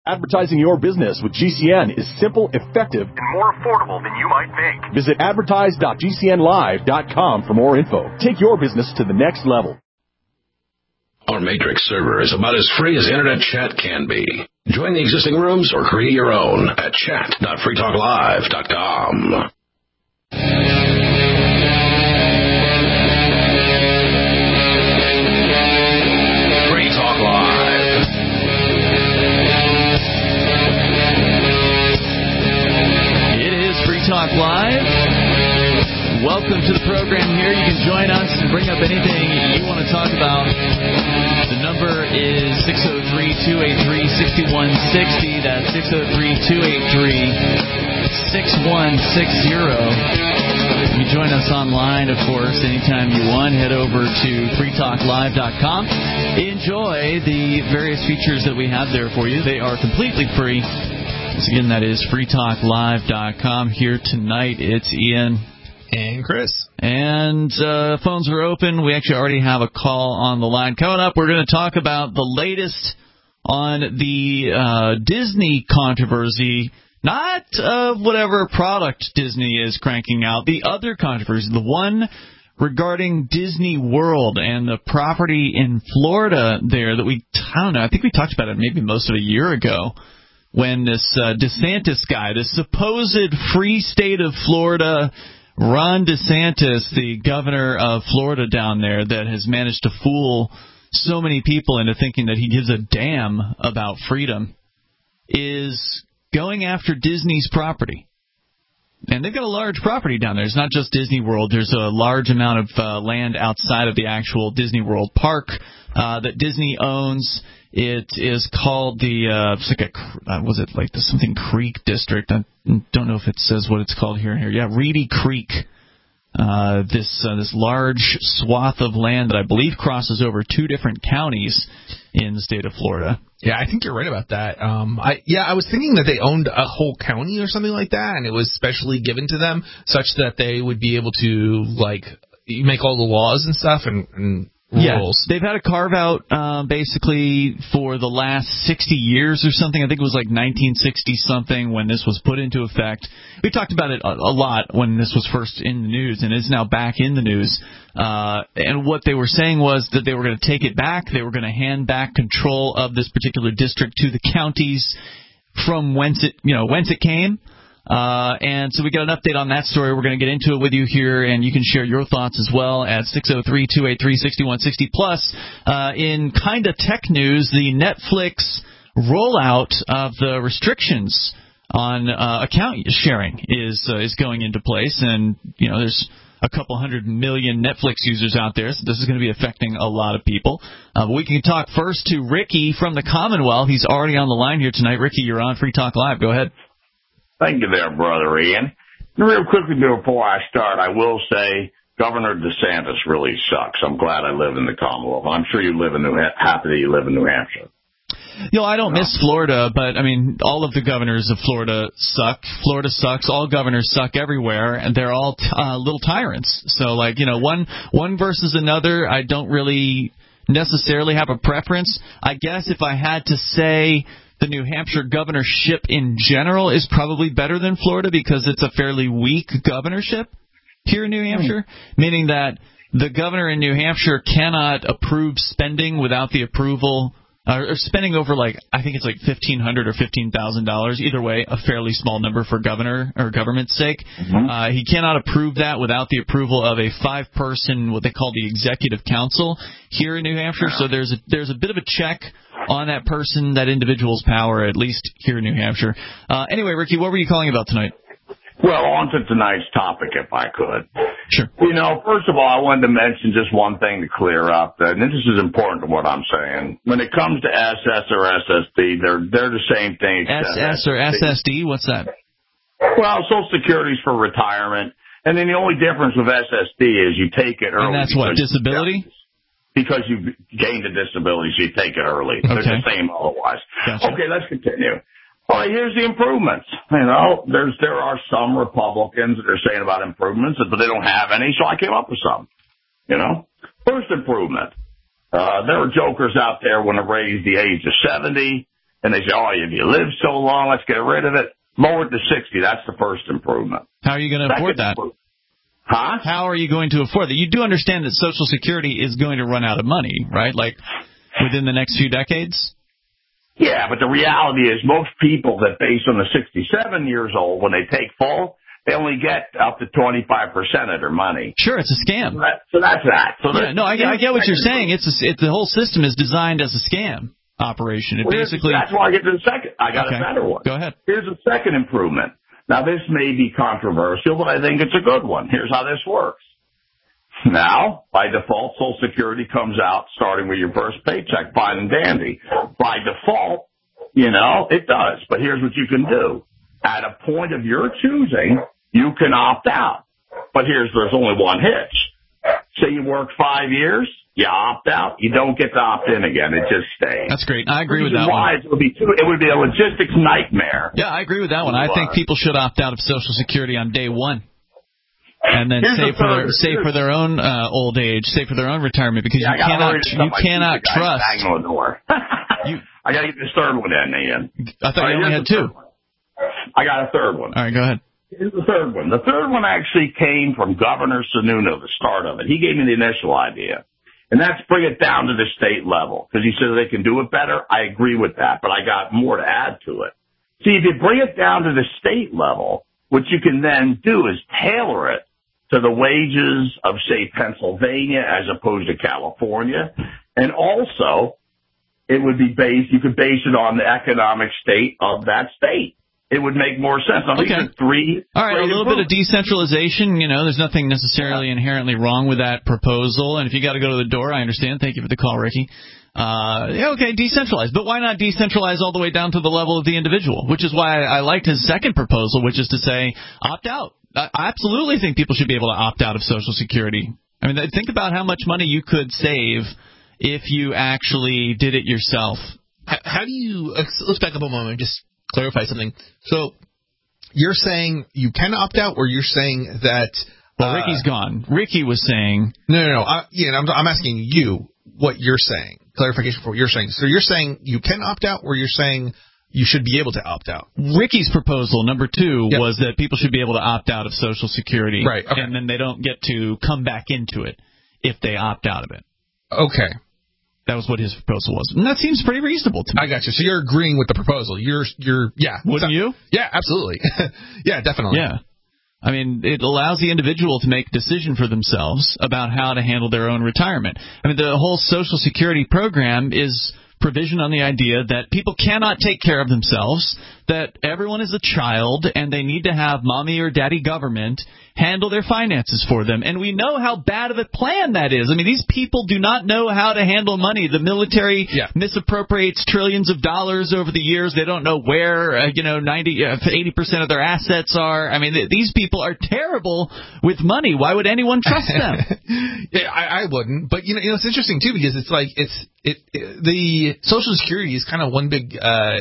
Advertising your business with GCN is simple, effective, and more affordable than you might think. Visit advertise.gcnlive.com for more info. Take your business to the next level. Our Matrix server is about as free as internet chat can be. Join the existing rooms or create your own at chat.freetalklive.com. Free Talk Live. It is Free Talk Live. Welcome to the program here. You can join us and bring up anything you want to talk about. The number is 603-283-6160. That's 603-283-6160. You can join us online, of course, anytime you want. Head over to freetalklive.com. Enjoy the various features that we have there for you. They are completely free. Once again, that is freetalklive.com. Here tonight, it's Ian and Chris. And phones are open. We actually already have a call on the line. Coming up, we're going to talk about the latest on the Disney controversy. Not whatever product Disney is cranking out. The other controversy, the one regarding Disney World and the property in Florida there that I think we talked about it maybe most of a year ago when this DeSantis guy, the supposed free state of Florida, Ron DeSantis, the governor of Florida down there that has managed to fool so many people into thinking that he gives a damn about freedom, is going after Disney's property. And they've got a large property down there. It's not just Disney World. There's a large amount of land outside of the actual Disney World park that Disney owns. It is called something Creek District? I don't know if it says what it's called here. Yeah, Reedy Creek. This large swath of land that I believe crosses over two different counties in the state of Florida. Yeah, I think you're right about that. I was thinking that they owned a whole county or something like that, and it was specially given to them such that they would be able to make all the laws and stuff and rules. They've had a carve-out basically for the last 60 years or something. I think it was like 1960-something when this was put into effect. We talked about it a lot when this was first in the news, and it's now back in the news. And what they were saying was that they were going to take it back. They were going to hand back control of this particular district to the counties from whence it came. And so we got an update on that story. We're going to get into it with you here, and you can share your thoughts as well at 603-283-6160. Plus, in kind of tech news, the Netflix rollout of the restrictions on account sharing is going into place, and there's a couple 100 million Netflix users out there, so this is going to be affecting a lot of people. But we can talk first to Ricky from the Commonwealth. He's already on the line here tonight. Ricky, you're on Free Talk Live. Go ahead. Thank you there, Brother Ian. Real quickly before I start, I will say Governor DeSantis really sucks. I'm glad I live in the Commonwealth. I'm sure you live in happy that you live in New Hampshire. I don't miss Florida, but, all of the governors of Florida suck. Florida sucks. All governors suck everywhere, and they're all little tyrants. So, one versus another, I don't really necessarily have a preference. I guess if I had to say the New Hampshire governorship in general is probably better than Florida because it's a fairly weak governorship here in New Hampshire, meaning that the governor in New Hampshire cannot approve spending without the approval or spending over I think it's $1,500 or $15,000. Either way, a fairly small number for governor or government's sake. Mm-hmm. He cannot approve that without the approval of a 5-person, what they call the executive council here in New Hampshire. So there's a bit of a check on that person, that individual's power, at least here in New Hampshire. Anyway, Ricky, what were you calling about tonight? Well, on to tonight's topic, if I could. Sure. First of all, I wanted to mention just one thing to clear up, and this is important to what I'm saying. When it comes to SS or SSD, they're the same thing. SS or SSD? What's that? Well, Social Security's for retirement, and then the only difference with SSD is you take it early. And that's what, disability? Because you gained a disability, so you take it early. Okay. They're the same otherwise. Gotcha. Okay, let's continue. All right, here's the improvements. There are some Republicans that are saying about improvements, but they don't have any, so I came up with some. First improvement. There are jokers out there want to raise the age to 70. and they say, oh, you live so long, let's get rid of it. Lower it to 60. That's the first improvement. How are you going to afford that? Huh? How are you going to afford that? You do understand that Social Security is going to run out of money, right? Like within the next few decades? Yeah, but the reality is most people that based on the 67 years old, when they take full, they only get up to 25% of their money. Sure, it's a scam. So that's that. So yeah, no, I get what you're saying. The whole system is designed as a scam operation. That's why I get to the second. I got a better one. Go ahead. Here's a second improvement. Now, this may be controversial, but I think it's a good one. Here's how this works. Now, by default, Social Security comes out starting with your first paycheck, fine and dandy. By default, it does. But here's what you can do. At a point of your choosing, you can opt out. But there's only one hitch. Say you work 5 years, you opt out, you don't get to opt in again. It just stays. That's great. I agree with that one. It would be a logistics nightmare. Yeah, I agree with that one. I think people should opt out of Social Security on day one. And then save for their own old age, save for their own retirement, because you cannot trust. I got to get this third one in, Ian. I thought you only had two. I got a third one. All right, go ahead. Here's the third one. The third one actually came from Governor Sununu, the start of it. He gave me the initial idea. And that's bring it down to the state level. Because he said they can do it better. I agree with that. But I got more to add to it. See, if you bring it down to the state level, what you can then do is tailor it to the wages of, say, Pennsylvania as opposed to California. And also, you could base it on the economic state of that state. It would make more sense. Now, these are three. All right, a little bit of decentralization. There's nothing necessarily inherently wrong with that proposal. And if you got to go to the door, I understand. Thank you for the call, Ricky. Decentralize. But why not decentralize all the way down to the level of the individual? Which is why I liked his second proposal, which is to say opt out. I absolutely think people should be able to opt out of Social Security. I mean, think about how much money you could save if you actually did it yourself. How do you – let's back up a moment and just clarify something. So you're saying you can opt out, or you're saying that well, Ricky's gone. Ricky was saying – No. I'm asking you what you're saying. Clarification for what you're saying. So you're saying you can opt out, or you're saying you should be able to opt out? Ricky's proposal, number two, was that people should be able to opt out of Social Security. Right. Okay. And then they don't get to come back into it if they opt out of it. Okay. That was what his proposal was. And that seems pretty reasonable to me. I got you. So you're agreeing with the proposal. Wouldn't you? Yeah, absolutely. Yeah, definitely. Yeah. I mean, it allows the individual to make a decision for themselves about how to handle their own retirement. I mean, the whole Social Security program is provision on the idea that people cannot take care of themselves, that everyone is a child, and they need to have mommy or daddy government handle their finances for them. And we know how bad of a plan that is. I mean, these people do not know how to handle money. The military misappropriates trillions of dollars over the years. They don't know where, 80% of their assets are. I mean, these people are terrible with money. Why would anyone trust them? Yeah, I wouldn't. But, it's interesting, too, because it's like the Social Security is kind of one big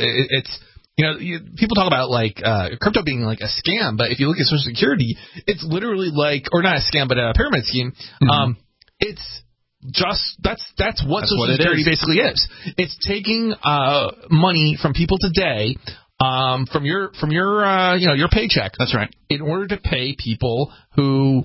people talk about crypto being like a scam, but if you look at Social Security, it's literally or not a scam, but a pyramid scheme. Mm-hmm. It's just that's what Social Security basically is. It's taking money from people today, from your paycheck. That's right. In order to pay people who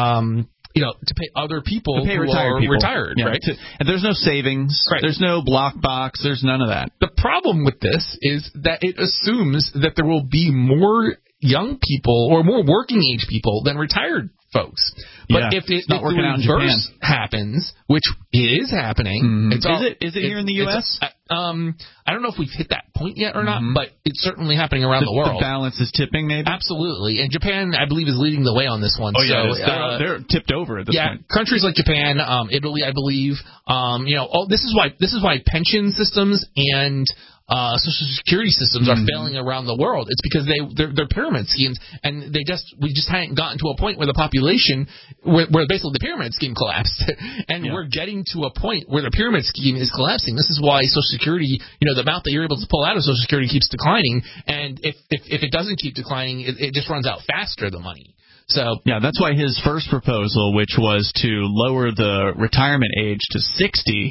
to pay other people who are retired, right? And there's no savings. Right. There's no block box. There's none of that. The problem with this is that it assumes that there will be more young people or more working age people than retired folks. But if the reverse happens, which is happening, is it here in the U.S.? I don't know if we've hit that point yet or not, but it's certainly happening around the world. The balance is tipping, maybe? Absolutely. And Japan, I believe, is leading the way on this one. Oh, yeah. They're tipped over at this point. Yeah, countries like Japan, Italy, I believe. This is why pension systems and Social Security systems are failing around the world. It's because they're pyramid schemes, and we just hadn't gotten to a point where the population, where basically the pyramid scheme collapsed, and we're getting to a point where the pyramid scheme is collapsing. This is why Social Security, the amount that you're able to pull out of Social Security keeps declining, and if it doesn't keep declining, it just runs out faster, the money. So that's why his first proposal, which was to lower the retirement age to 60.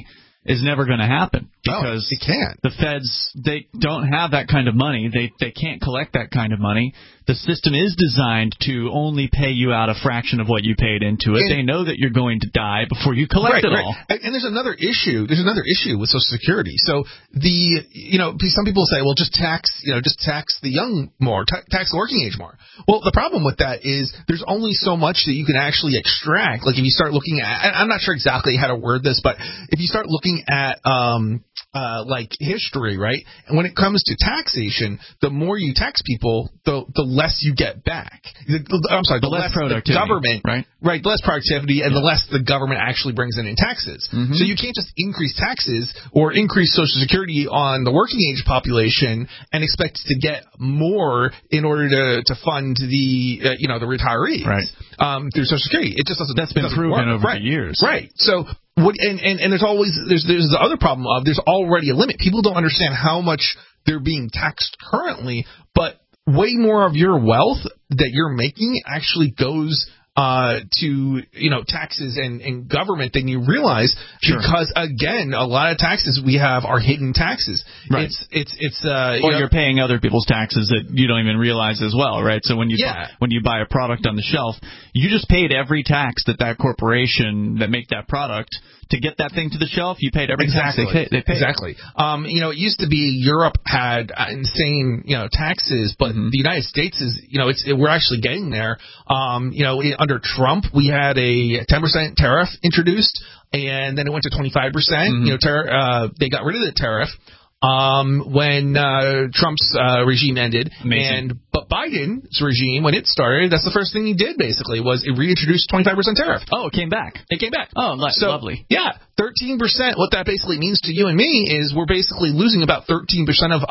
is never going to happen because it can't. The feds, they don't have that kind of money. They can't collect that kind of money. The system is designed to only pay you out a fraction of what you paid into it. They know that you're going to die before you collect it all. And there's another issue. There's another issue with Social Security. So some people say, well, just tax the young more, tax the working age more. Well, the problem with that is there's only so much that you can actually extract. Like if you start looking at, I'm not sure exactly how to word this, but if you start looking at like history, right? And when it comes to taxation, the more you tax people, the less you get back. The less productivity, the government, right? The less productivity, and the less the government actually brings in taxes. Mm-hmm. So you can't just increase taxes or increase Social Security on the working age population and expect to get more in order to fund the retirees through Social Security. It just doesn't. That's been proven over the years, right? So. And there's always there's the other problem of there's already a limit. People don't understand how much they're being taxed currently, but way more of your wealth that you're making actually goes to taxes and government than you realize, because again, a lot of taxes we have are hidden taxes. Right. You're paying other people's taxes that you don't even realize as well, right? So when you buy a product on the shelf, you just paid every tax that corporation that make that product to get that thing to the shelf. You paid every tax they paid. Exactly. It used to be Europe had insane taxes, but the United States is we're actually getting there. Under Trump, we had a 10% tariff introduced, and then it went to 25%. They got rid of the tariff when Trump's regime ended. But Biden's regime, when it started, that's the first thing he did, basically, was it reintroduced 25% tariff. Oh, it came back. It came back. Oh, lovely. Yeah, 13%. What that basically means to you and me is we're basically losing about 13% of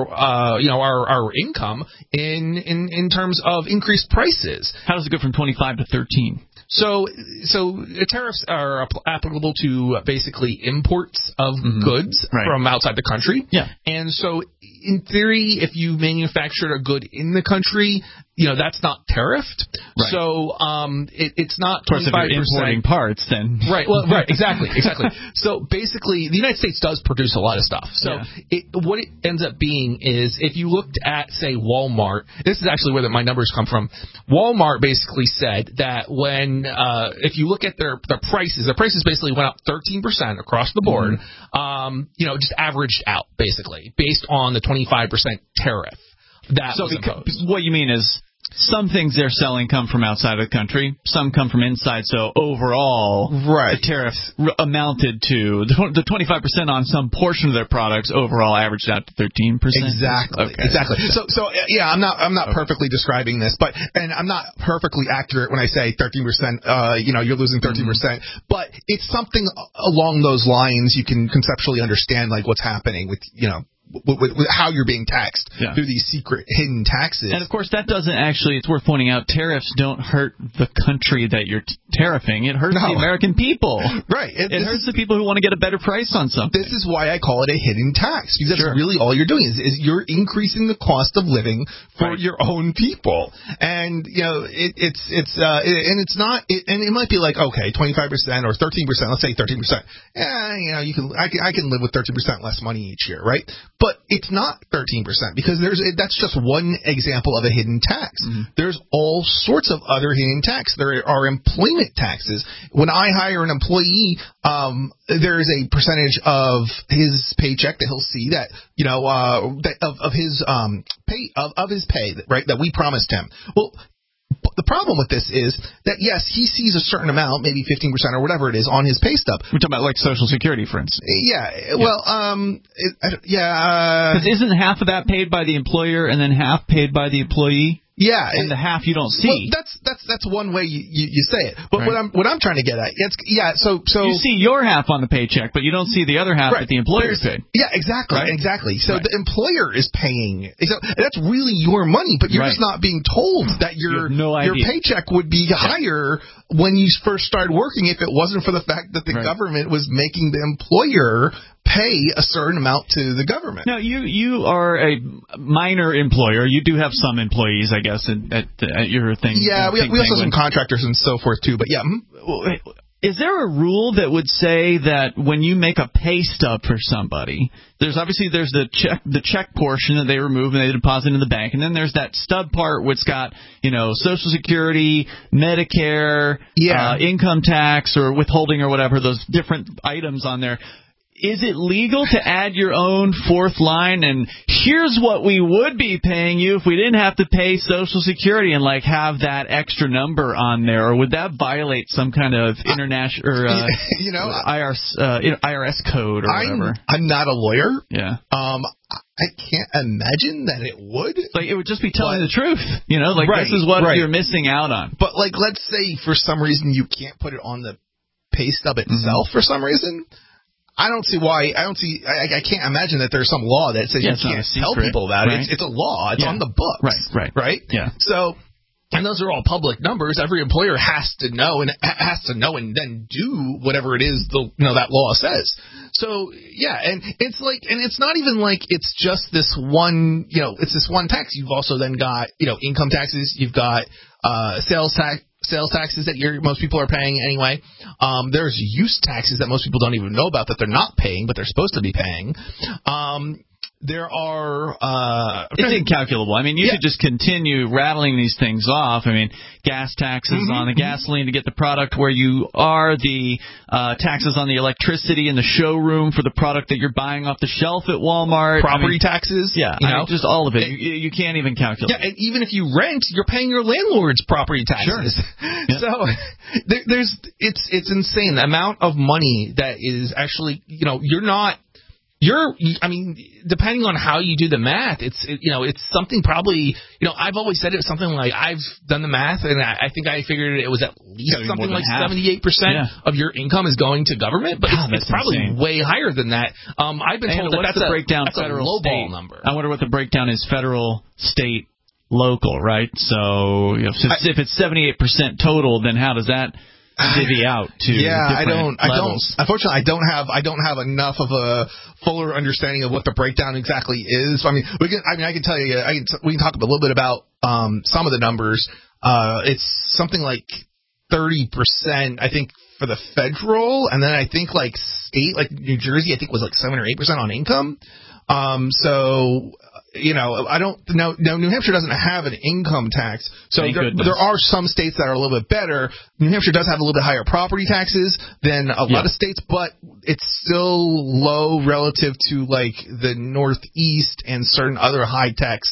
our income in terms of increased prices. How does it go from 25 to 13? So the tariffs are applicable to basically imports of goods from outside the country. Yeah. And so in theory, if you manufactured a good in the country, that's not tariffed. Right. So it's not 25%. Of course, if you're importing parts, then right. Well, right. Exactly. So basically, the United States does produce a lot of stuff. So what it ends up being is, if you looked at, say, Walmart, this is actually where my numbers come from. Walmart basically said that when if you look at their prices basically went up 13% across the board. Just averaged out basically based on the 25% tariff that was imposed. What you mean is, some things they're selling come from outside of the country, some come from inside, so overall, the tariffs amounted to, the 25% on some portion of their products overall averaged out to 13%? Exactly. Okay. Exactly. So I'm not perfectly describing this, and I'm not perfectly accurate when I say 13%, you're losing 13%, but it's something along those lines. You can conceptually understand, like, what's happening with how you're being taxed through these secret hidden taxes. And of course, that doesn't actually, it's worth pointing out, tariffs don't hurt the country that you're tariffing. It hurts the American people. Right. It hurts the people who want to get a better price on something. This is why I call it a hidden tax, because that's really all you're doing is you're increasing the cost of living for your own people. And, it's not, and it might be like, okay, 25% or 13%, let's say 13%. Yeah, I can live with 13% less money each year, right? But it's not 13%, because that's just one example of a hidden tax. There's all sorts of other hidden tax. There are employment taxes. When I hire an employee, there is a percentage of his paycheck that he'll see that of his pay, right, that we promised him. Well, the problem with this is that, yes, he sees a certain amount, maybe 15% or whatever it is, on his pay stub. We're talking about like Social Security, for instance. Isn't half of that paid by the employer and then half paid by the employee? Yeah, and the half you don't see. Well, that's one way you say it. But what I'm trying to get at, so you see your half on the paycheck, but you don't see the other half that the employer's paid. Yeah, exactly, exactly. So the employer is paying. So that's really your money, but you're just not being told that your paycheck would be higher when you first started working if it wasn't for the fact that the government was making the employer pay a certain amount to the government. Now, you are a minor employer. You do have some employees, I guess, at your thing. Yeah, we also have some contractors and so forth, too. But, yeah. Is there a rule that would say that when you make a pay stub for somebody, there's the check portion that they remove and they deposit in the bank, and then there's that stub part which got Social Security, Medicare, income tax or withholding or whatever, those different items on there. Is it legal to add your own fourth line and here's what we would be paying you if we didn't have to pay Social Security and have that extra number on there, or would that violate some kind of international or IRS code or whatever? I'm not a lawyer. Yeah. I can't imagine that it would. It would just be telling the truth. This is what you're missing out on. But let's say for some reason you can't put it on the pay stub itself for some reason. I don't see why. I can't imagine that there's some law that says you can't tell people about it. It's a law. It's on the books. Right? Yeah. So, and those are all public numbers. Every employer has to know and then do whatever it is that law says. So, yeah, and it's not even it's just this one, it's this one tax. You've also then got, income taxes. You've got sales taxes that most people are paying anyway. There's use taxes that most people don't even know about that they're not paying, but they're supposed to be paying. There are it's incalculable. You could just continue rattling these things off. Gas taxes on the gasoline to get the product where you are, the taxes on the electricity in the showroom for the product that you're buying off the shelf at Walmart. Property taxes. Yeah, just all of it. You can't even calculate. Yeah, and even if you rent, you're paying your landlord's property taxes. Sure. Yeah. So it's insane the amount of money that is actually depending on how you do the math, it's something probably, I've always said it was something like I've done the math and I think I figured it was at least something like 78% of your income is going to government, but it's probably insane. Way higher than that. I've been told that's the breakdown. That's federal, a lowball number. I wonder what the breakdown is: federal, state, local, right? So if it's 78% total, then how does that divvy out to different levels? Unfortunately, I don't have enough of a fuller understanding of what the breakdown exactly is. I can tell you. We can talk a little bit about some of the numbers. It's something like 30%, I think, for the federal, and then I think state, like New Jersey, I think was 7 or 8% on income. I don't know. New Hampshire doesn't have an income tax, so there are some states that are a little bit better. New Hampshire does have a little bit higher property taxes than a lot of states, but it's still low relative to the Northeast and certain other high tax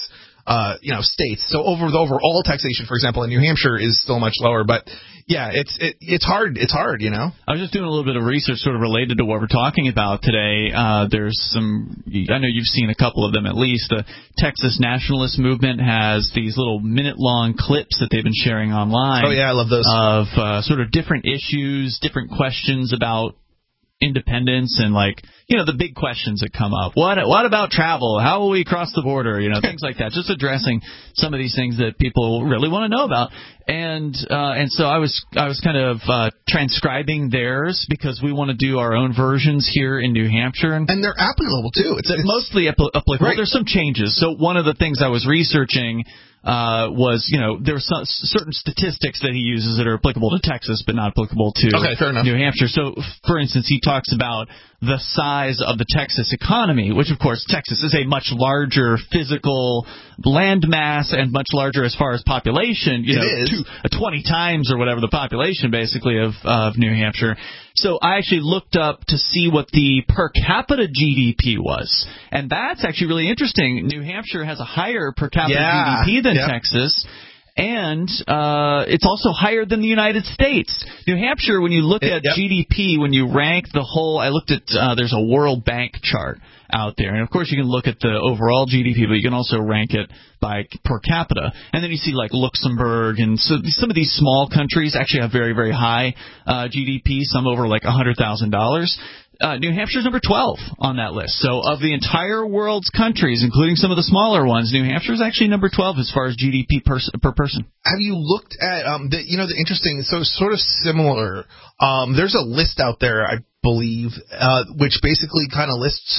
states. So over the overall taxation, for example, in New Hampshire is still much lower, but yeah, it's hard. It's hard, I was just doing a little bit of research sort of related to what we're talking about today. There's some, I know you've seen a couple of them at least. The Texas Nationalist Movement has these little minute-long clips that they've been sharing online. Oh, yeah, I love those. Of sort of different issues, different questions about independence and the big questions that come up. What about travel? How will we cross the border? Things like that. Just addressing some of these things that people really want to know about. And so I was kind of transcribing theirs because we want to do our own versions here in New Hampshire. And they're applicable too. It's mostly applicable. Right. There's some changes. So one of the things I was researching was, there were some certain statistics that he uses that are applicable to Texas but not applicable to New Hampshire. So, for instance, he talks about the size of the Texas economy, which, of course, Texas is a much larger physical land mass and much larger as far as population, 20 times or whatever the population, basically, of New Hampshire. So I actually looked up to see what the per capita GDP was. And that's actually really interesting. New Hampshire has a higher per capita GDP than Texas. And it's also higher than the United States. New Hampshire, when you look at GDP, when you rank the whole, I looked at, there's a World Bank chart out there. And, of course, you can look at the overall GDP, but you can also rank it by per capita. And then you see, Luxembourg. And so some of these small countries actually have very, very high GDP, some over $100,000. New Hampshire's number 12 on that list. So of the entire world's countries, including some of the smaller ones, New Hampshire's actually number 12 as far as GDP per person. Have you looked at the interesting, so sort of similar? There's a list out there. I believe, which basically kind of lists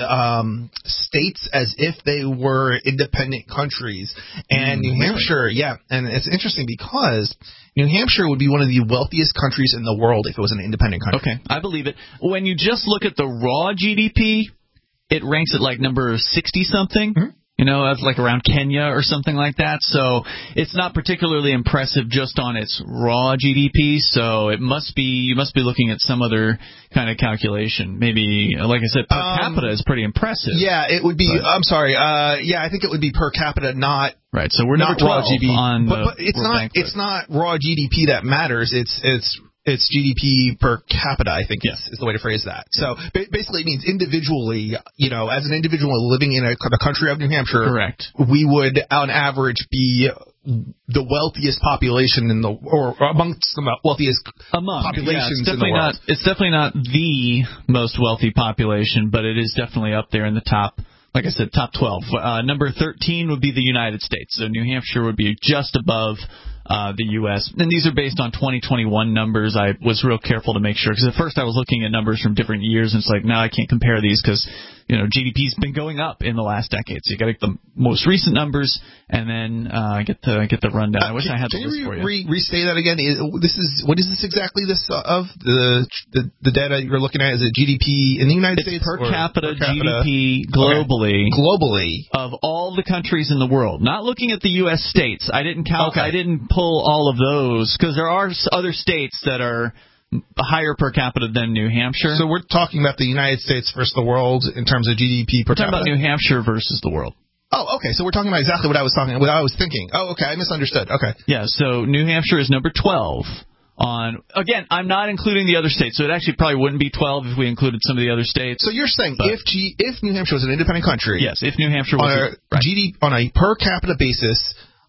states as if they were independent countries. And New Hampshire, and it's interesting because New Hampshire would be one of the wealthiest countries in the world if it was an independent country. Okay, I believe it. When you just look at the raw GDP, it ranks at like number 60-something. Mm-hmm. You know, that's like around Kenya or something like that. So it's not particularly impressive just on its raw GDP. So you must be looking at some other kind of calculation. Maybe, like I said, per capita is pretty impressive. Yeah, it would be. I'm sorry. I think it would be per capita, not right. So we're number 12 on the but it's World not. Bank It's not raw GDP that matters. It's GDP per capita, I think is the way to phrase that. So basically it means individually, you know, as an individual living in the country of New Hampshire, correct, we would on average be the wealthiest population or amongst the wealthiest populations in the world. It's definitely not the most wealthy population, but it is definitely up there in the top. Like I said, top 12. Number 13 would be the United States. So New Hampshire would be just above the U.S. And these are based on 2021 numbers. I was real careful to make sure, because at first I was looking at numbers from different years, and it's like, no, I can't compare these because, you know, GDP's been going up in the last decade. So you got to get the most recent numbers and then get the rundown. I wish I had the list for you. Can you restate that again? What is this exactly? Of the data you're looking at? Is it GDP in the United States? Per capita GDP globally. Okay. Globally of all the countries in the world. Not looking at the U.S. states. I didn't count. Okay. I didn't pull all of those because there are other states that are higher per capita than New Hampshire. So we're talking about the United States versus the world in terms of GDP per capita. We're talking about New Hampshire versus the world. Oh, okay. So we're talking about exactly what I was thinking. Oh, okay. I misunderstood. Okay. Yeah. So New Hampshire is number 12. Again, I'm not including the other states, so it actually probably wouldn't be 12 if we included some of the other states. So you're saying if New Hampshire was an independent country, yes, if New Hampshire was on a per capita basis,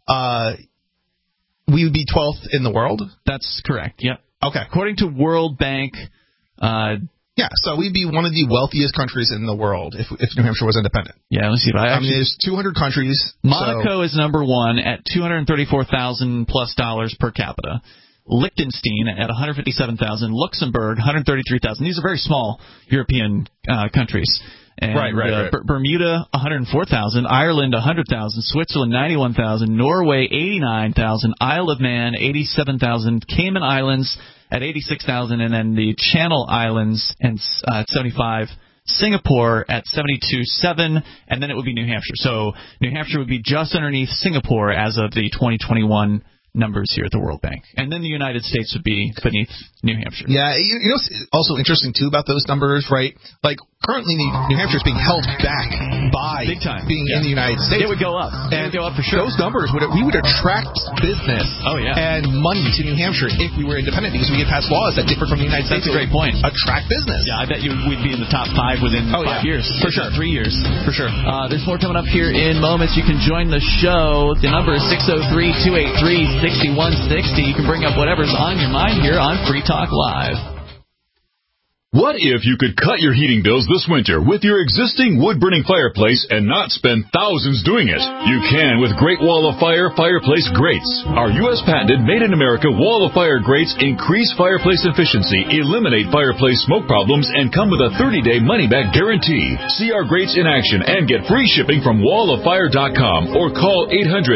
we would be 12th in the world? That's correct, yep. Okay. According to World Bank, so we'd be one of the wealthiest countries in the world if New Hampshire was independent. Yeah, let's see. I mean, there's 200 countries. Monaco is number 1 at $234,000 plus per capita. Liechtenstein at $157,000, Luxembourg $133,000. These are very small European countries. And, right. Bermuda $104,000, Ireland $100,000, Switzerland $91,000, Norway $89,000, Isle of Man $87,000, Cayman Islands at $86,000, and then the Channel Islands at $75,000. Singapore at $72,700, and then it would be New Hampshire. So New Hampshire would be just underneath Singapore as of the 2021 numbers here at the World Bank. And then the United States would be beneath New Hampshire. Yeah, you know what's also interesting, too, about those numbers, right? Like, currently New Hampshire is being held back by big time being in the United States. It would go up. And it would go up for sure. Those numbers, we would attract business and money to New Hampshire if we were independent, because we could pass laws that differ from the United States. That's a great point. Attract business. Yeah, I bet we'd be in the top 5 within 5 years. For sure. 3 years. For sure. There's more coming up here in moments. You can join the show. The number is 603-283-6160. You can bring up whatever's on your mind here on Free Talk Live. What if you could cut your heating bills this winter with your existing wood-burning fireplace and not spend thousands doing it? You can with Great Wall of Fire fireplace grates. Our U.S. patented made-in-America Wall of Fire grates increase fireplace efficiency, eliminate fireplace smoke problems, and come with a 30-day money-back guarantee. See our grates in action and get free shipping from walloffire.com or call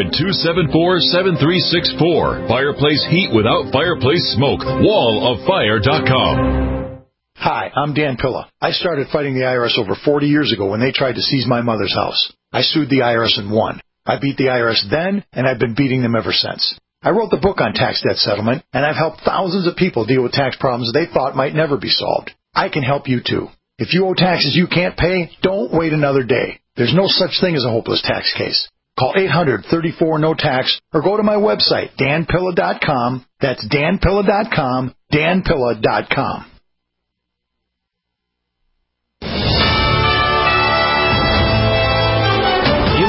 800-274-7364. Fireplace heat without fireplace smoke. walloffire.com. Hi, I'm Dan Pilla. I started fighting the IRS over 40 years ago when they tried to seize my mother's house. I sued the IRS and won. I beat the IRS then, and I've been beating them ever since. I wrote the book on tax debt settlement, and I've helped thousands of people deal with tax problems they thought might never be solved. I can help you too. If you owe taxes you can't pay, don't wait another day. There's no such thing as a hopeless tax case. Call 800-34-NO-TAX or go to my website, danpilla.com. That's danpilla.com, danpilla.com.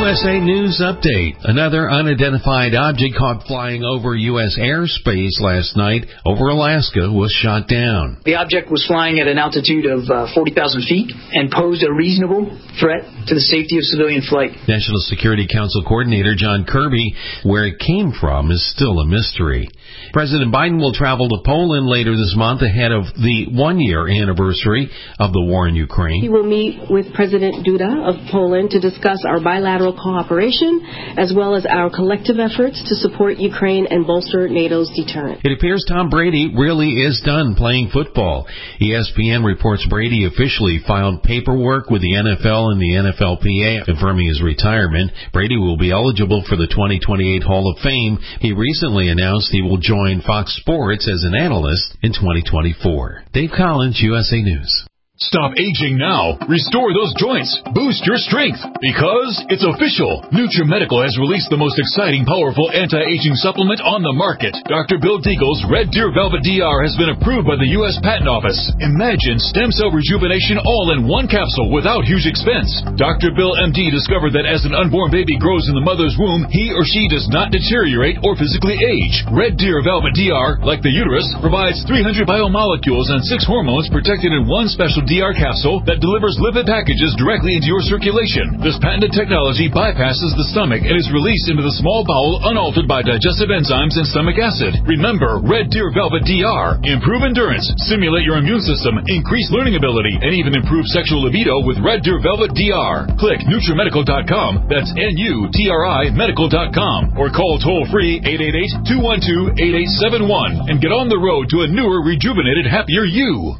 USA News Update. Another unidentified object caught flying over U.S. airspace last night over Alaska was shot down. The object was flying at an altitude of 40,000 feet and posed a reasonable threat to the safety of civilian flight. National Security Council Coordinator John Kirby, where it came from is still a mystery. President Biden will travel to Poland later this month ahead of the one-year anniversary of the war in Ukraine. He will meet with President Duda of Poland to discuss our bilateral cooperation as well as our collective efforts to support Ukraine and bolster NATO's deterrent. It appears Tom Brady really is done playing football. ESPN reports Brady officially filed paperwork with the NFL and the NFLPA confirming his retirement. Brady will be eligible for the 2028 Hall of Fame. He recently announced he will join Fox Sports as an analyst in 2024. Dave Collins, USA News. Stop aging now. Restore those joints. Boost your strength. Because it's official. NutriMedical has released the most exciting, powerful anti-aging supplement on the market. Dr. Bill Deagle's Red Deer Velvet DR has been approved by the U.S. Patent Office. Imagine stem cell rejuvenation all in one capsule without huge expense. Dr. Bill MD discovered that as an unborn baby grows in the mother's womb, he or she does not deteriorate or physically age. Red Deer Velvet DR, like the uterus, provides 300 biomolecules and 6 hormones protected in one special DR capsule that delivers lipid packages directly into your circulation. This patented technology bypasses the stomach and is released into the small bowel unaltered by digestive enzymes and stomach acid. Remember, Red Deer Velvet DR. Improve endurance, stimulate your immune system, increase learning ability, and even improve sexual libido with Red Deer Velvet DR. Click NutriMedical.com, that's NUTRI Medical.com, or call toll-free 888-212-8871 and get on the road to a newer, rejuvenated, happier you.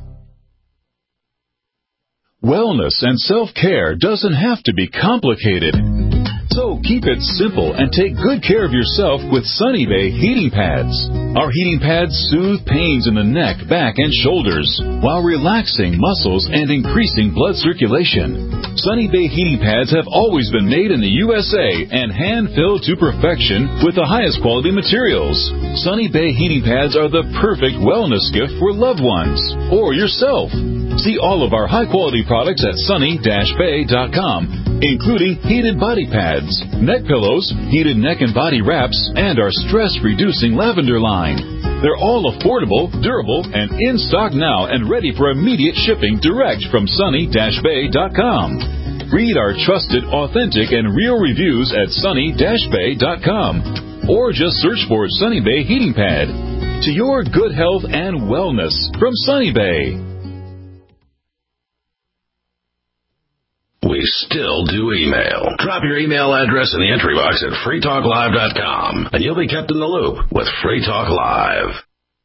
Wellness and self-care doesn't have to be complicated. So keep it simple and take good care of yourself with Sunny Bay heating pads. Our heating pads soothe pains in the neck, back, and shoulders while relaxing muscles and increasing blood circulation. Sunny Bay heating pads have always been made in the USA and hand-filled to perfection with the highest quality materials. Sunny Bay heating pads are the perfect wellness gift for loved ones or yourself. See all of our high-quality products at sunny-bay.com, including heated body pads, neck pillows, heated neck and body wraps, and our stress-reducing lavender line. They're all affordable, durable, and in stock now and ready for immediate shipping direct from sunny-bay.com. Read our trusted, authentic, and real reviews at sunny-bay.com, or just search for Sunny Bay Heating Pad. To your good health and wellness from Sunny Bay. We still do email. Drop your email address in the entry box at freetalklive.com, and you'll be kept in the loop with Free Talk Live.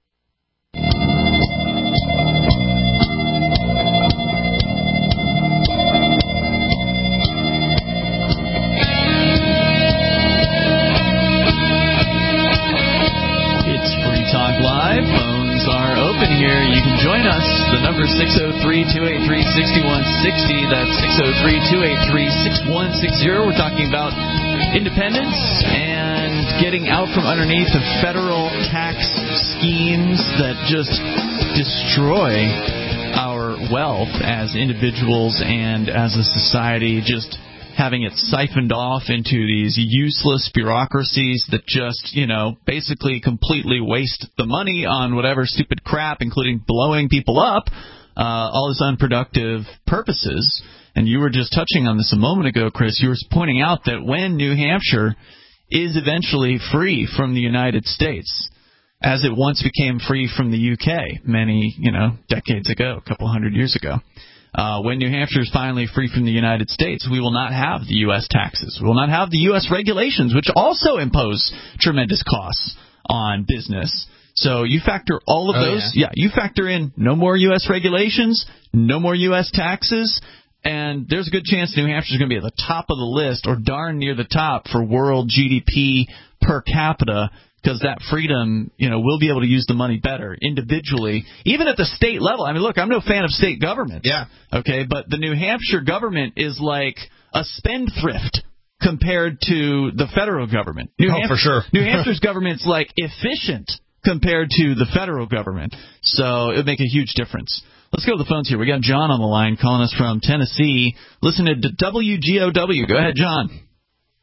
It's Free Talk Live. Phones are open here. You can join us. The number is 603-283-6160. That's 603-283-6160. We're talking about independence and getting out from underneath the federal tax schemes that just destroy our wealth as individuals and as a society, just having it siphoned off into these useless bureaucracies that just, basically completely waste the money on whatever stupid crap, including blowing people up, all these unproductive purposes. And you were just touching on this a moment ago, Chris. You were pointing out that when New Hampshire is eventually free from the United States, as it once became free from the UK many, decades ago, a couple hundred years ago, when New Hampshire is finally free from the United States, we will not have the U.S. taxes. We will not have the U.S. regulations, which also impose tremendous costs on business. So you factor all of those. Yeah, you factor in no more U.S. regulations, no more U.S. taxes, and there's a good chance New Hampshire is going to be at the top of the list or darn near the top for world GDP per capita, because that freedom, we'll be able to use the money better individually, even at the state level. I mean, look, I'm no fan of state government. Yeah. Okay, but the New Hampshire government is like a spendthrift compared to the federal government. For sure. New Hampshire's government's like efficient compared to the federal government. So it would make a huge difference. Let's go to the phones here. We got John on the line calling us from Tennessee, listening to WGOW. Go ahead, John.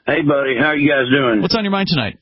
Hey, buddy. How are you guys doing? What's on your mind tonight?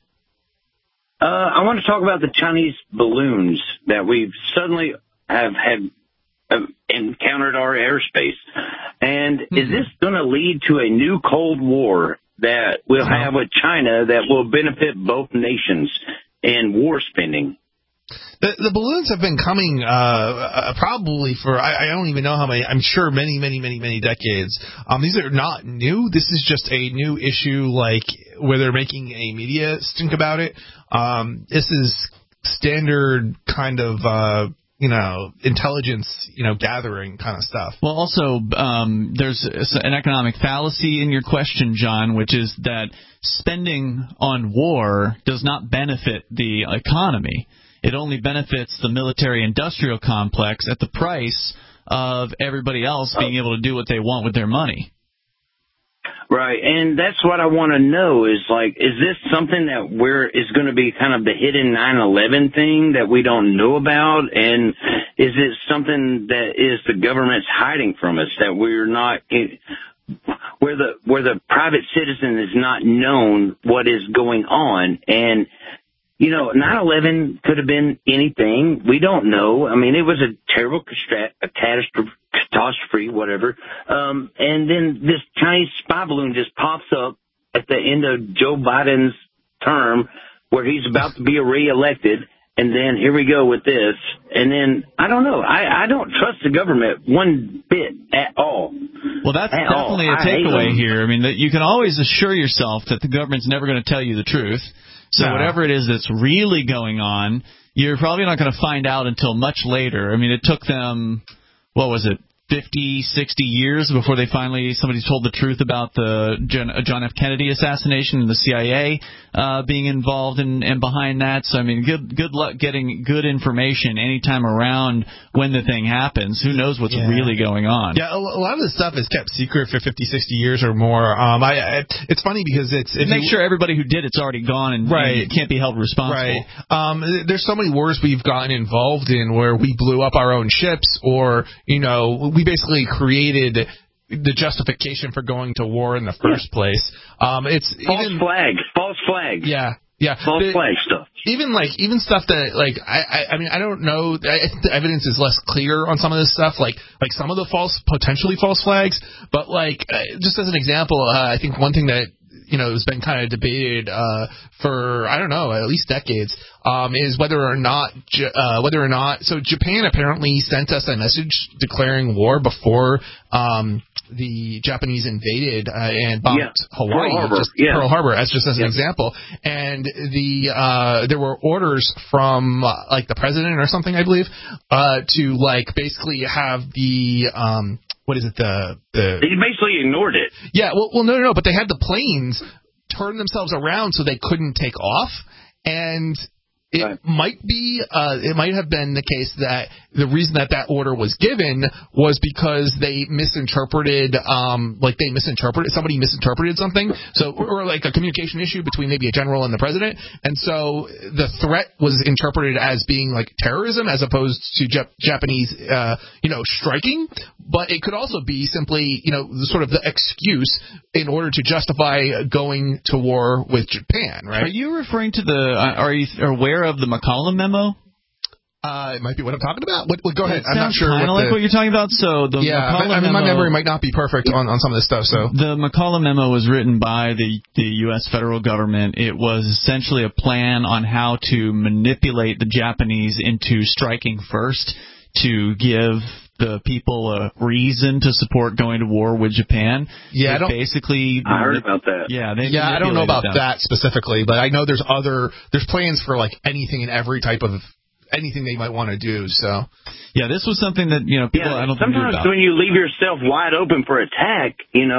I want to talk about the Chinese balloons that we've suddenly have had encountered our airspace. And is this going to lead to a new Cold War that we'll have with China that will benefit both nations in war spending? The balloons have been coming probably for, I don't even know how many, I'm sure many decades. These are not new. This is just a new issue, like where they're making a media stink about it. This is standard kind of, intelligence, gathering kind of stuff. Well, also, there's an economic fallacy in your question, John, which is that spending on war does not benefit the economy. It only benefits the military-industrial complex at the price of everybody else being able to do what they want with their money. Right, and that's what I want to know is, like, is this something that is going to be kind of the hidden 9/11 thing that we don't know about? And is it something that is the government's hiding from us, that we're not, where the private citizen is not known what is going on? And 9/11 could have been anything. We don't know. I mean, it was a terrible catastrophe, whatever. And then this Chinese spy balloon just pops up at the end of Joe Biden's term where he's about to be reelected. And then here we go with this. And then, I don't know. I don't trust the government one bit at all. Well, that's definitely a takeaway here. I mean, that you can always assure yourself that the government's never going to tell you the truth. So whatever it is that's really going on, you're probably not going to find out until much later. I mean, it took them, 50, 60 years before somebody told the truth about the John F. Kennedy assassination and the CIA being involved and behind that. So, I mean, good luck getting good information anytime around when the thing happens. Who knows what's really going on? Yeah, a lot of this stuff is kept secret for 50, 60 years or more. It's funny because make sure everybody who did it's already gone and can't be held responsible. Right. There's so many wars we've gotten involved in where we blew up our own ships or, we basically created the justification for going to war in the first place. It's false flag. Yeah. False flag stuff. Even stuff that I don't know. I think the evidence is less clear on some of this stuff. Like some of the potentially false flags. But just as an example, I think one thing that has been kind of debated for I don't know at least decades is whether or not so Japan apparently sent us a message declaring war before the Japanese invaded and bombed Hawaii, Pearl Harbor, as an example. And there were orders from the president or something, I believe, to basically have the what is it? He basically ignored it. Yeah. Well, no. But they had the planes turn themselves around so they couldn't take off, and it might have been the case that the reason that order was given was because they misinterpreted, somebody misinterpreted something. So, or a communication issue between maybe a general and the president. And so the threat was interpreted as being terrorism as opposed to Japanese, striking. But it could also be simply, sort of the excuse in order to justify going to war with Japan, right? Are you referring to are you aware of the McCollum memo? It might be what I'm talking about. Go ahead. I'm not sure. Kind of like what you're talking about. So the McCollum memo, my memory might not be perfect on some of this stuff. So the McCollum memo was written by the U.S. federal government. It was essentially a plan on how to manipulate the Japanese into striking first to give the people a reason to support going to war with Japan. Yeah, I heard about that. Yeah, I don't know about that specifically, but I know there's plans for anything and every type of anything they might want to do. So yeah, this was something that people I don't think knew about. Sometimes when you leave yourself wide open for attack,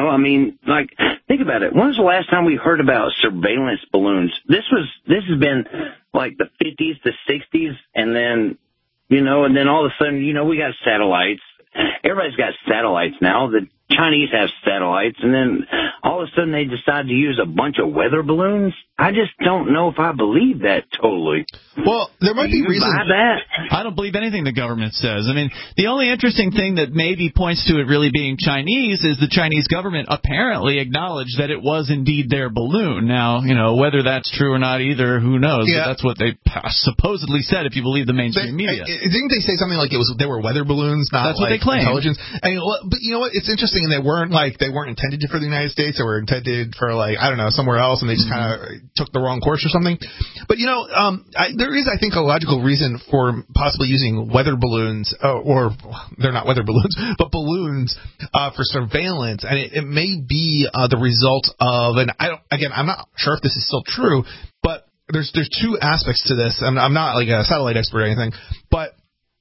think about it. When was the last time we heard about surveillance balloons? This has been the 50s, the 60s, and then. And then all of a sudden, we got satellites. Everybody's got satellites now. The Chinese have satellites, and then all of a sudden they decide to use a bunch of weather balloons. I just don't know if I believe that totally. Well, there might be reasons. Buy that? I don't believe anything the government says. I mean, the only interesting thing that maybe points to it really being Chinese is the Chinese government apparently acknowledged that it was indeed their balloon. Now, whether that's true or not either, who knows? Yeah. But that's what they supposedly said, if you believe the mainstream media. Didn't they say something like they were weather balloons, not that's what they claim. Intelligence? But you know what? It's interesting, and they weren't intended for the United States. They were intended for somewhere else, and they just kind of took the wrong course or something. But there is, I think, a logical reason for possibly using weather balloons, or they're not weather balloons, but balloons for surveillance, and it may be the result of, and I'm not sure if this is still true, but there's two aspects to this, and I'm not like a satellite expert or anything, but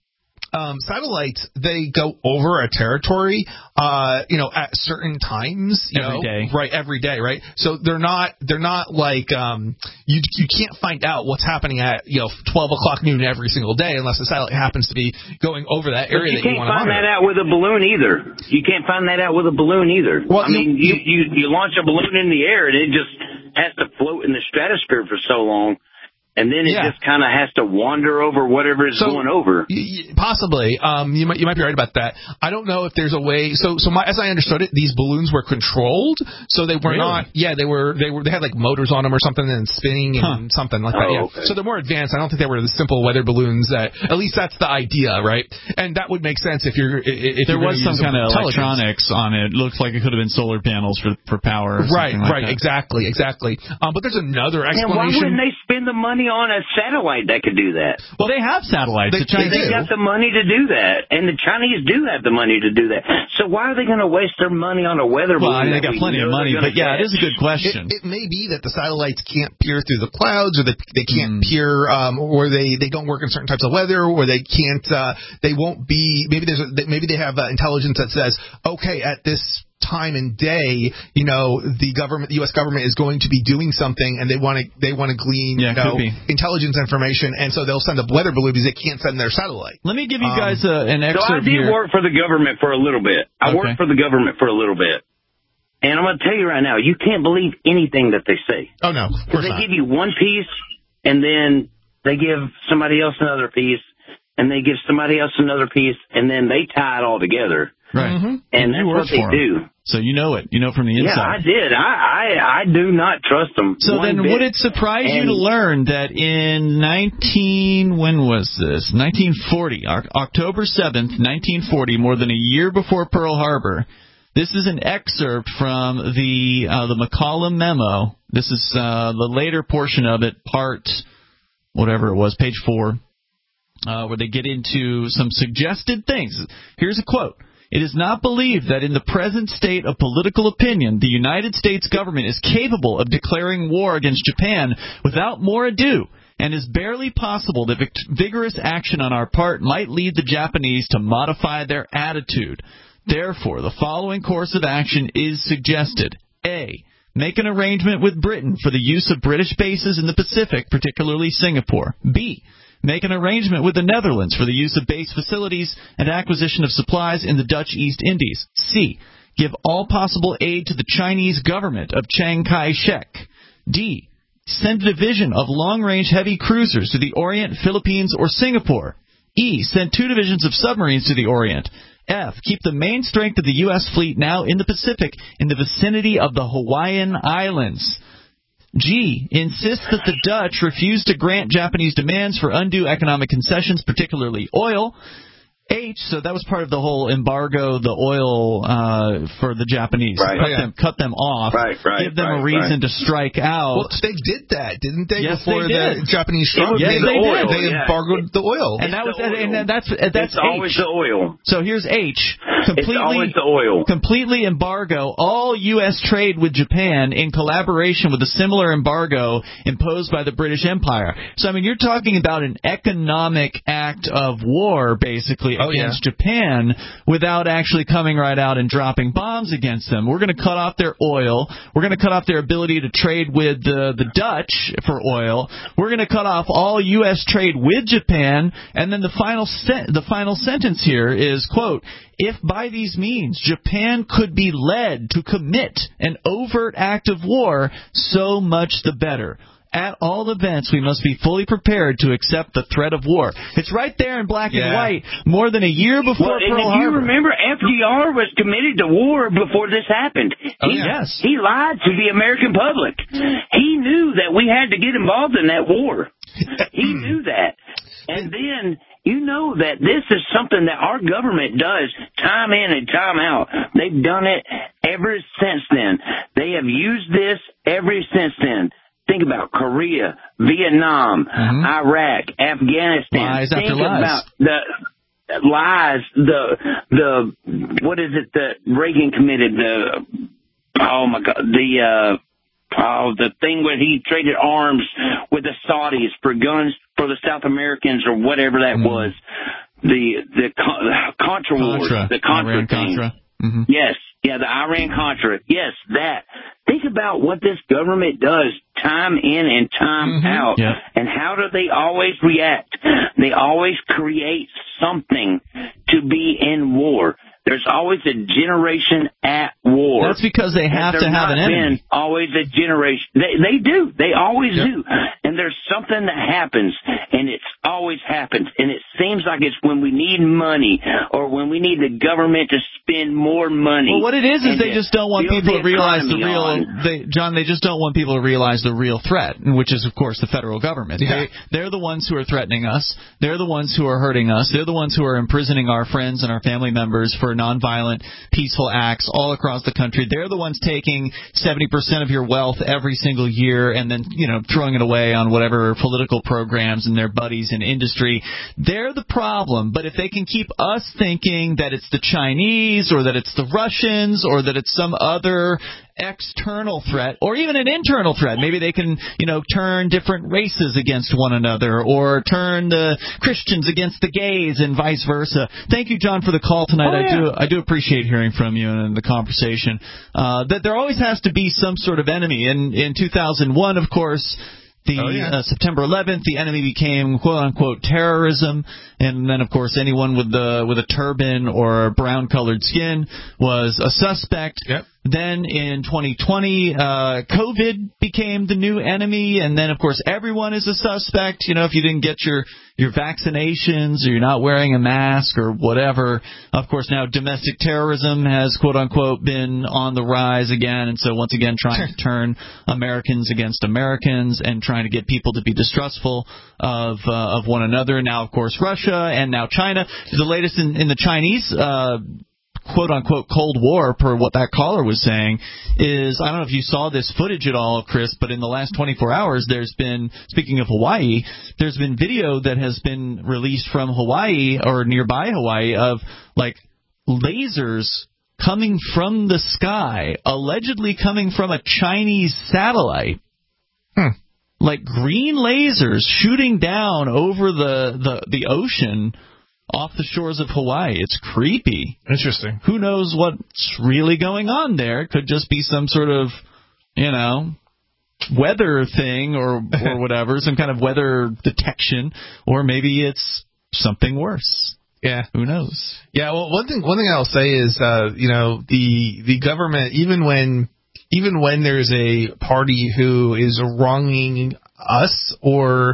satellites, they go over a territory, at certain times, every day, right? So they're not like, you can't find out what's happening at, 12 o'clock noon every single day unless the satellite happens to be going over that area that you want to monitor. You can't find that out with a balloon either. You can't find that out with a balloon either. Well, you launch a balloon in the air and it just has to float in the stratosphere for so long. And then it just kind of has to wander over whatever is going over. Possibly. You might be right about that. I don't know if there's a way. So as I understood it, these balloons were controlled. So they were not. Yeah, they had like motors on them or something and spinning and something like that. Yeah. Okay. So they're more advanced. I don't think they were the simple weather balloons that. At least that's the idea, right? And that would make sense if there was some kind of electronics on it. Looks like it could have been solar panels for power. Or right. Like that. Exactly. But there's another explanation. And why wouldn't they spend the money on a satellite that could do that? Well, they have satellites. They got the money to do that, and the Chinese do have the money to do that. So why are they going to waste their money on a weather balloon? Well, they got plenty of money, but it is a good question. It may be that the satellites can't peer through the clouds, or they can't peer, or they don't work in certain types of weather, or they can't. They won't be. Maybe they have intelligence that says, okay, at this time and day, the U.S. government is going to be doing something, and they want to glean, intelligence information, and so they'll send a weather balloon because they can't send their satellite. Let me give you guys an excerpt. So I did work for the government for a little bit. I worked for the government for a little bit, and I'm going to tell you right now, you can't believe anything that they say. Oh no, of course not. They give you one piece, and then they give somebody else another piece, and they give somebody else another piece, and then they tie it all together. Right. Mm-hmm. And that's what they do. So you know it. You know from the inside. Yeah, I did. I do not trust them. So then would it surprise you to learn that in 1940, October 7th, 1940, more than a year before Pearl Harbor, this is an excerpt from the McCollum Memo. This is the later portion of it, part whatever it was, page 4, where they get into some suggested things. Here's a quote. It is not believed that in the present state of political opinion, the United States government is capable of declaring war against Japan without more ado, and is barely possible that vigorous action on our part might lead the Japanese to modify their attitude. Therefore, the following course of action is suggested. A. Make an arrangement with Britain for the use of British bases in the Pacific, particularly Singapore. B. Make an arrangement with the Netherlands for the use of base facilities and acquisition of supplies in the Dutch East Indies. C. Give all possible aid to the Chinese government of Chiang Kai-shek. D. Send a division of long-range heavy cruisers to the Orient, Philippines, or Singapore. E. Send 2 divisions of submarines to the Orient. F. Keep the main strength of the U.S. fleet now in the Pacific in the vicinity of the Hawaiian Islands. G. Insist that the Dutch refuse to grant Japanese demands for undue economic concessions, particularly oil. H. So that was part of the whole embargo, the oil for the Japanese. Right. Cut them off. Right. Give them a reason to strike out. Well, they did that, didn't they? Yes, before they did. The Japanese struck. Yes, they did. They embargoed the oil. And that's it's always H. the oil. So here's H. It's always the oil. Completely embargo all U.S. trade with Japan in collaboration with a similar embargo imposed by the British Empire. So, I mean, you're talking about an economic act of war, basically, against Japan without actually coming right out and dropping bombs against them. We're going to cut off their oil. We're going to cut off their ability to trade with the Dutch for oil. We're going to cut off all U.S. trade with Japan. And then the final sentence here is, quote, if by these means Japan could be led to commit an overt act of war, so much the better. At all events, we must be fully prepared to accept the threat of war. It's right there in black and white, more than a year before Pearl Harbor. You remember, FDR was committed to war before this happened. Yes. He lied to the American public. He knew that we had to get involved in that war. He knew that. And then you know that this is something that our government does time in and time out. They've done it ever since then. They have used this ever since then. Think about Korea, Vietnam, Iraq, Afghanistan. Lies after Think lies. about the lies, the what is it that Reagan committed? The thing where he traded arms with the Saudis for guns for the South Americans or whatever that was. The Contra Wars, the Contra thing. Yes, the Iran-Contra. Yes, that. Think about what this government does time in and time out. Yeah. And how do they always react? They always create something to be in war. There's always a generation at war. That's because they have to have an enemy. Always a generation. They do. They always do. And there's something that happens, and it's always happens. And it seems like it's when we need money or when we need the government to spend more money. Well, what it is they just don't want people to realize the real. John, they just don't want people to realize the real threat, which is, of course, the federal government. Yeah. They're the ones who are threatening us. They're the ones who are hurting us. They're the ones who are imprisoning our friends and our family members for nonviolent, peaceful acts all across the country. They're the ones taking 70% of your wealth every single year and then, throwing it away on whatever political programs and their buddies in industry. They're the problem. But if they can keep us thinking that it's the Chinese or that it's the Russians or that it's some other external threat or even an internal threat, maybe they can, turn different races against one another or turn the Christians against the gays and vice versa. Thank you, John, for the call tonight. I do appreciate hearing from you and the conversation. That there always has to be some sort of enemy. In 2001, of course, September 11th, the enemy became quote-unquote terrorism, and then, of course, anyone with a turban or brown-colored skin was a suspect. Yep. Then in 2020, COVID became the new enemy, and then, of course, everyone is a suspect. If you didn't get your vaccinations or you're not wearing a mask or whatever. Of course, now domestic terrorism has, quote-unquote, been on the rise again, and so once again trying to turn Americans against Americans and trying to get people to be distrustful of one another. Now, of course, Russia and now China. The latest in the Chinese quote-unquote Cold War, per what that caller was saying, is, I don't know if you saw this footage at all, Chris, but in the last 24 hours there's been, speaking of Hawaii, there's been video that has been released from Hawaii or nearby Hawaii of, lasers coming from the sky, allegedly coming from a Chinese satellite. Like green lasers shooting down over the ocean off the shores of Hawaii. It's creepy. Interesting. Who knows what's really going on there? It could just be some sort of, weather thing or whatever, some kind of weather detection, or maybe it's something worse. Yeah. Who knows? Yeah, well, one thing I'll say is, the government, even when there's a party who is wronging us or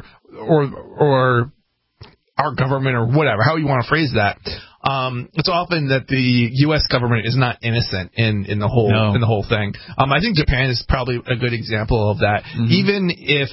our government or whatever, how you want to phrase that, it's often that the U.S. government is not innocent in the whole thing. I think Japan is probably a good example of that. Even if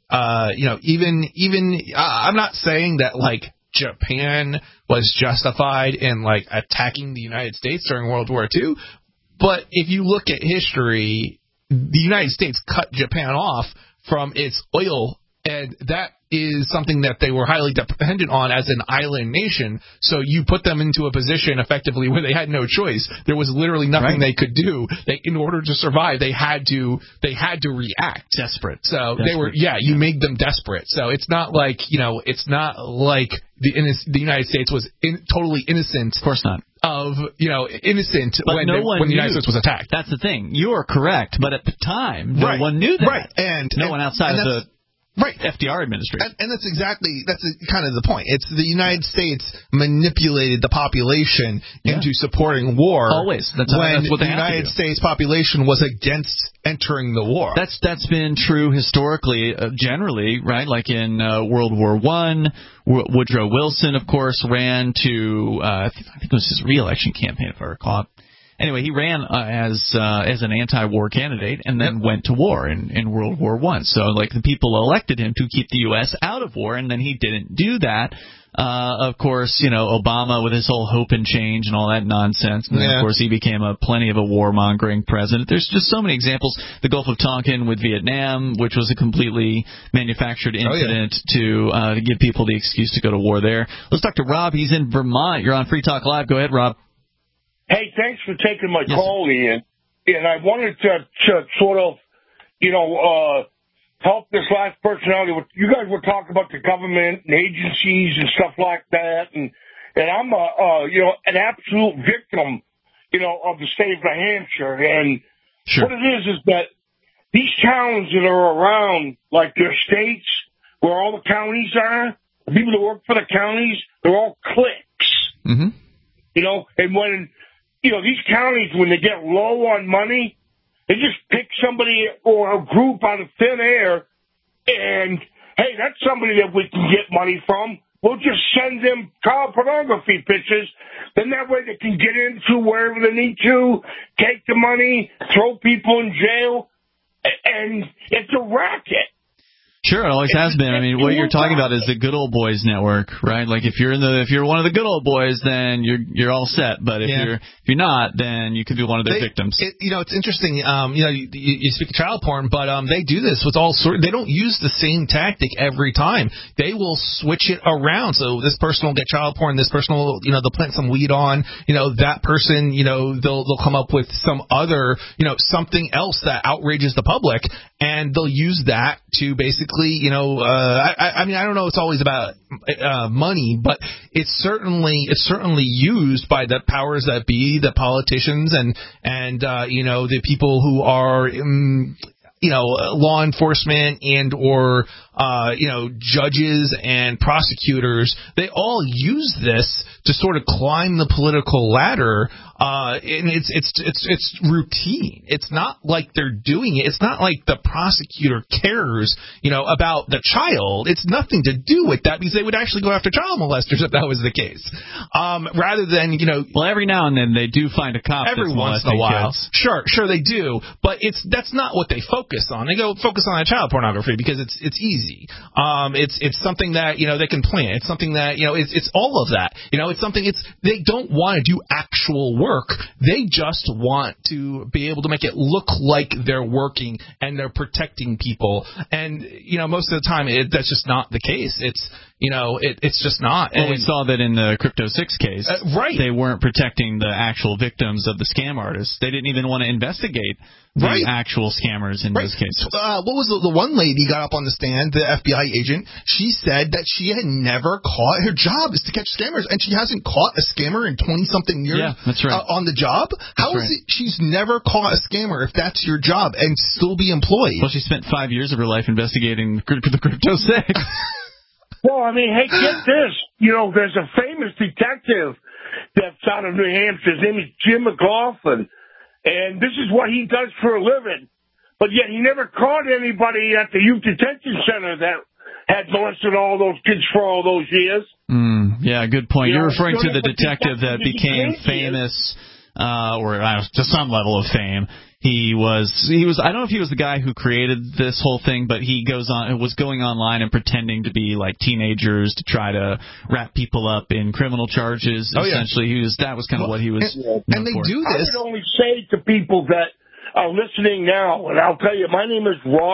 I'm not saying that Japan was justified in attacking the United States during World War II, but if you look at history, the United States cut Japan off from its oil, and that is something that they were highly dependent on as an island nation. So you put them into a position effectively where they had no choice. There was literally nothing they could do. In order to survive, they had to react. Desperate. So they were, you made them desperate. So it's not like, it's not like the United States was totally innocent. Of course not. Innocent when the United States was attacked. That's the thing. You are correct, but at the time, no one knew that. Right. And no one outside of the FDR administration. And that's kind of the point. It's the United States manipulated the population into supporting war. Always. That's what the United States population was against entering the war. That's been true historically, generally, right? Like in World War I, Woodrow Wilson, of course, ran to, I think it was his re-election campaign, if I recall. Anyway, he ran as an anti-war candidate and then went to war in World War I. So, like, the people elected him to keep the U.S. out of war, and then he didn't do that. Of course, Obama with his whole hope and change and all that nonsense. And then, of course, he became plenty of a warmongering president. There's just so many examples. The Gulf of Tonkin with Vietnam, which was a completely manufactured incident to give people the excuse to go to war there. Let's talk to Rob. He's in Vermont. You're on Free Talk Live. Go ahead, Rob. Hey, thanks for taking my call, Ian. And I wanted to sort of, help this last person out. You guys were talking about the government and agencies and stuff like that. And I'm an absolute victim, of the state of New Hampshire. And what it is that these towns that are around, like their states, where all the counties are, the people that work for the counties, they're all cliques. Mm-hmm. And when, these counties, when they get low on money, they just pick somebody or a group out of thin air and, hey, that's somebody that we can get money from. We'll just send them child pornography pictures. Then that way they can get into wherever they need to, take the money, throw people in jail, and it's a racket. Sure, it always has been. I mean, what you're talking about is the Good Old Boys network, right? Like if you're one of the good old boys, then you're all set. But if you're not, then you could be one of their victims. It's interesting. You speak of child porn, but they do this with all sorts. They don't use the same tactic every time. They will switch it around. So this person will get child porn. This person will, they'll plant some weed on. That person, they'll come up with some other, something else that outrages the public, and they'll use that to basically. I don't know. It's always about money, but it's certainly used by the powers that be, the politicians, and the people who are law enforcement and or judges and prosecutors. They all use this to sort of climb the political ladder. And it's routine. It's not like they're doing it. It's not like the prosecutor cares, about the child. It's nothing to do with that because they would actually go after child molesters if that was the case. Rather than, Well, every now and then they do find a cop every once in a while. Kids. Sure they do. But that's not what they focus on. They go focus on child pornography because it's easy. It's something that, they can plan. It's something that, it's all of that. It's something they don't want to do actual work. They just want to be able to make it look like they're working and they're protecting people. And, most of the time that's just not the case. It's just not. Well, we saw that in the Crypto 6 case. Right. They weren't protecting the actual victims of the scam artists. They didn't even want to investigate the actual scammers in those cases. What was the one lady got up on the stand, the FBI agent? She said that she had never caught, her job is to catch scammers, and she hasn't caught a scammer in 20-something years. Yeah, that's right. On the job? How is it she's never caught a scammer if that's your job and still be employed? Well, she spent 5 years of her life investigating the Crypto 6. Well, I mean, hey, get this. There's a famous detective that's out of New Hampshire. His name is Jim McLaughlin. And this is what he does for a living. But yet he never caught anybody at the youth detention center that had molested all those kids for all those years. Yeah, good point. You're referring to the detective that became famous, or to some level of fame. He was I don't know if he was the guy who created this whole thing, but he was going online and pretending to be like teenagers to try to wrap people up in criminal charges. Essentially, that was kind of what he was and they for. do this. I would only say to people that are listening now, and I'll tell you, my name is Robert.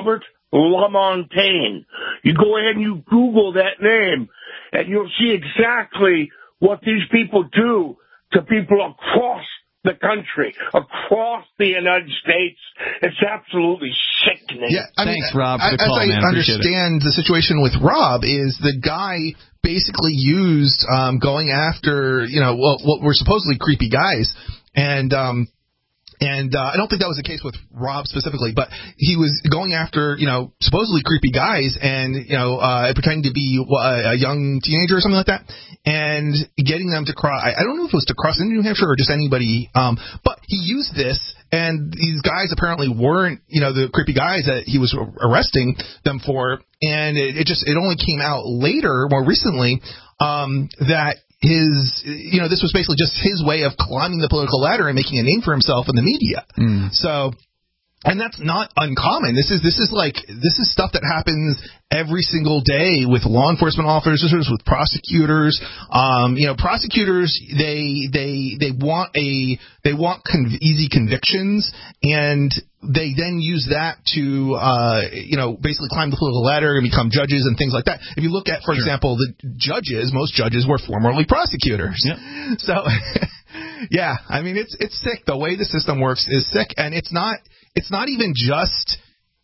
LaMontagne. You go ahead and you Google that name, and you'll see exactly what these people do to people across the country, across the United States. It's absolutely sickening. Yeah, Thanks, Rob, for the call, as I man. understand the situation with Rob is the guy basically used going after, what were supposedly creepy guys, and I don't think that was the case with Rob specifically, but he was going after, supposedly creepy guys and, pretending to be a young teenager or something like that, and getting them to cross. I don't know if it was to cross into New Hampshire or just anybody, but he used this, and these guys apparently weren't, the creepy guys that he was arresting them for, and it only came out later, more recently, that this was basically just his way of climbing the political ladder and making a name for himself in the media. So, and that's not uncommon. This is stuff that happens every single day with law enforcement officers, with prosecutors. Prosecutors, they want easy convictions, and they then use that to, basically climb the political ladder and become judges and things like that. If you look at, for example, the judges, most judges were formerly prosecutors. Yep. So, yeah, I mean, it's sick. The way the system works is sick, and it's not even just,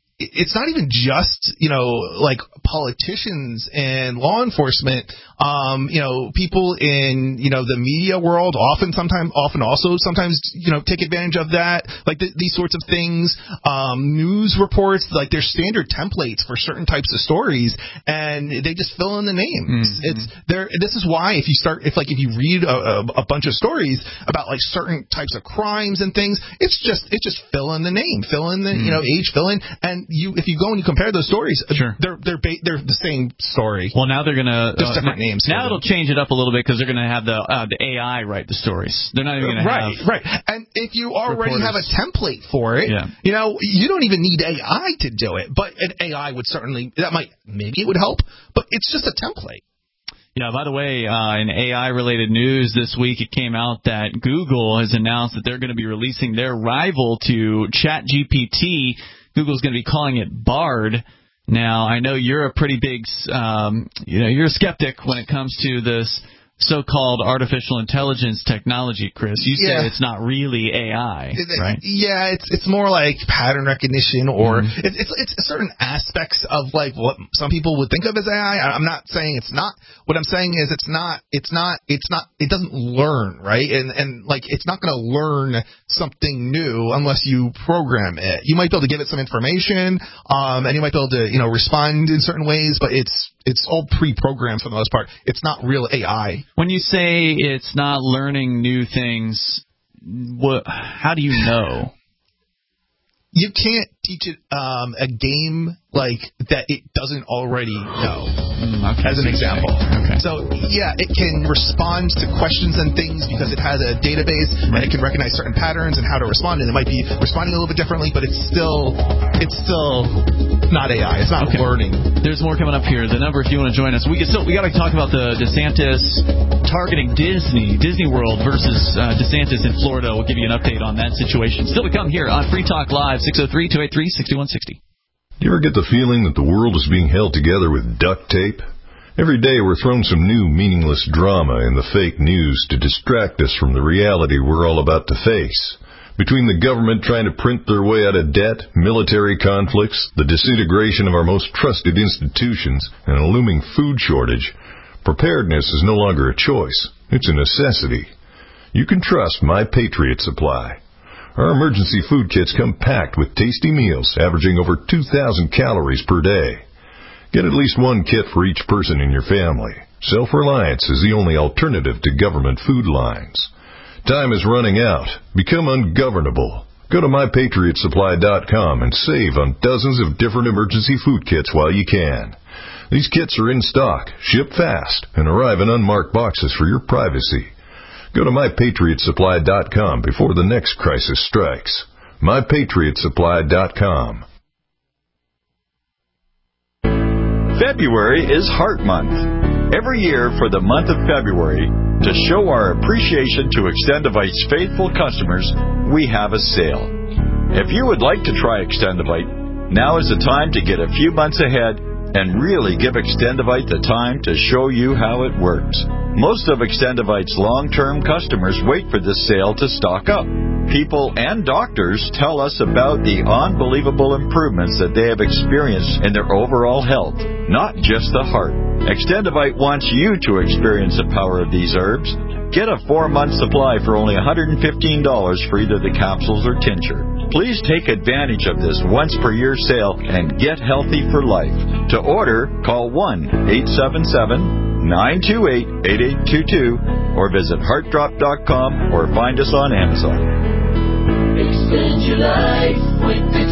like politicians and law enforcement, people in, the media world often sometimes, take advantage of that, like these sorts of things, news reports, like there's standard templates for certain types of stories, and they just fill in the names. This is why if you read a bunch of stories about like certain types of crimes and things, it's just fill in the name, fill in the, age, fill in, and if you go and you compare those stories, they're the same story. Well, now they're gonna just different names. Now it'll change it up a little bit because they're gonna have the AI write the stories. They're not even gonna have right. And if you already have a template for it, you don't even need AI to do it. But an AI would maybe it would help, but it's just a template. Yeah, by the way, in AI-related news this week, it came out that Google has announced that they're going to be releasing their rival to ChatGPT. Google's going to be calling it Bard. Now, I know you're a pretty big, you're a skeptic when it comes to this so-called artificial intelligence technology, Chris. You say it's not really AI, right? Yeah, it's more like pattern recognition, or it's certain aspects of like what some people would think of as AI. I'm not saying it's not. What I'm saying is it doesn't learn, right? And like it's not going to learn something new unless you program it. You might be able to give it some information, and you might be able to respond in certain ways, but it's all pre-programmed for the most part. It's not real AI. When you say it's not learning new things, how do you know? You can't teach it a game like that it doesn't already know. As an example. Okay. So, yeah, it can respond to questions and things because it has a database, and it can recognize certain patterns and how to respond, and it might be responding a little bit differently, but it's still not AI. It's not learning. There's more coming up here. The number, if you want to join us, we got to talk about the DeSantis targeting Disney World versus DeSantis in Florida. We'll give you an update on that situation. Still to come here on Free Talk Live, 603-283-6160. Do you ever get the feeling that the world is being held together with duct tape? Every day we're thrown some new meaningless drama in the fake news to distract us from the reality we're all about to face. Between the government trying to print their way out of debt, military conflicts, the disintegration of our most trusted institutions, and a looming food shortage, preparedness is no longer a choice. It's a necessity. You can trust My Patriot Supply. Our emergency food kits come packed with tasty meals averaging over 2,000 calories per day. Get at least one kit for each person in your family. Self-reliance is the only alternative to government food lines. Time is running out. Become ungovernable. Go to MyPatriotSupply.com and save on dozens of different emergency food kits while you can. These kits are in stock, ship fast, and arrive in unmarked boxes for your privacy. Go to MyPatriotSupply.com before the next crisis strikes. MyPatriotSupply.com. February is Heart Month. Every year for the month of February, to show our appreciation to Extendivite's faithful customers, we have a sale. If you would like to try Extendivite, Now is the time to get a few months ahead and really give Extendivite the time to show you how it works. Most of Extendivite's long-term customers wait for this sale to stock up. People and doctors tell us about the unbelievable improvements that they have experienced in their overall health, not just the heart. Extendivite wants you to experience the power of these herbs. Get a 4-month supply for only $115 for either the capsules or tincture. Please take advantage of this once-per-year sale and get healthy for life. To order, call 1-877-928-8822 or visit heartdrop.com or find us on Amazon. Extend your life with